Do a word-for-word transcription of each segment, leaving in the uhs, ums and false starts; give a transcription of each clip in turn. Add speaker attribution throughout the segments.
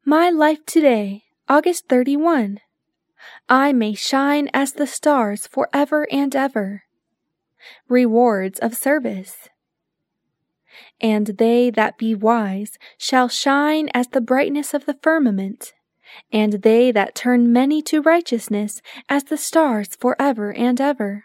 Speaker 1: My life today, August thirty-first. I may shine as the stars forever and ever. Rewards of service. And they that be wise shall shine as the brightness of the firmament, and they that turn many to righteousness as the stars forever and ever.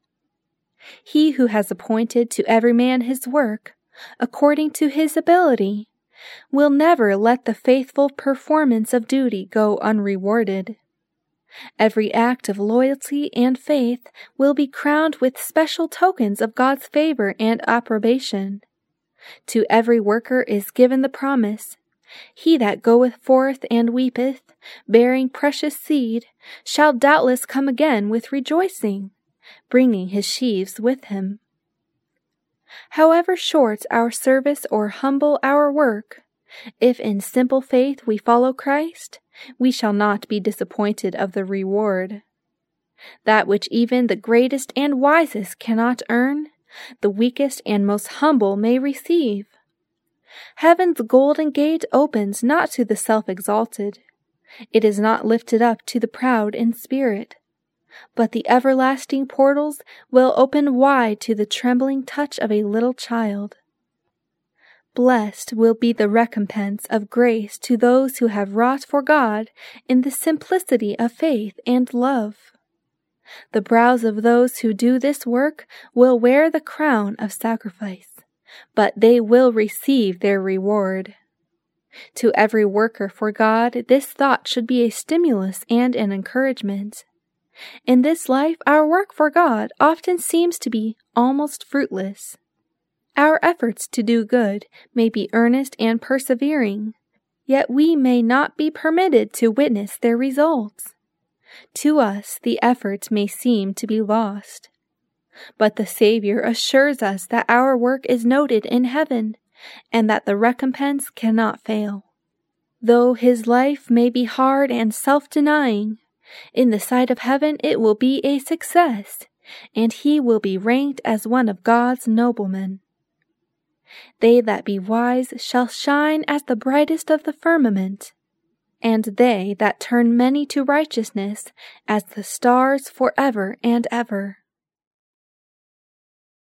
Speaker 1: He who has appointed to every man his work, according to his ability, will never let the faithful performance of duty go unrewarded. Every act of loyalty and faith will be crowned with special tokens of God's favor and approbation. To every worker is given the promise, "He that goeth forth and weepeth, bearing precious seed, shall doubtless come again with rejoicing, bringing his sheaves with him." However short our service or humble our work, if in simple faith we follow Christ, we shall not be disappointed of the reward. That which even the greatest and wisest cannot earn, the weakest and most humble may receive. Heaven's golden gate opens not to the self-exalted. It is not lifted up to the proud in spirit. But the everlasting portals will open wide to the trembling touch of a little child. Blessed will be the recompense of grace to those who have wrought for God in the simplicity of faith and love. The brows of those who do this work will wear the crown of sacrifice, but they will receive their reward. To every worker for God, this thought should be a stimulus and an encouragement. In this life, our work for God often seems to be almost fruitless. Our efforts to do good may be earnest and persevering, yet we may not be permitted to witness their results. To us, the effort may seem to be lost. But the Savior assures us that our work is noted in heaven, and that the recompense cannot fail. Though his life may be hard and self-denying, in the sight of heaven it will be a success, and he will be ranked as one of God's noblemen. They that be wise shall shine as the brightest of the firmament, and they that turn many to righteousness as the stars forever and ever.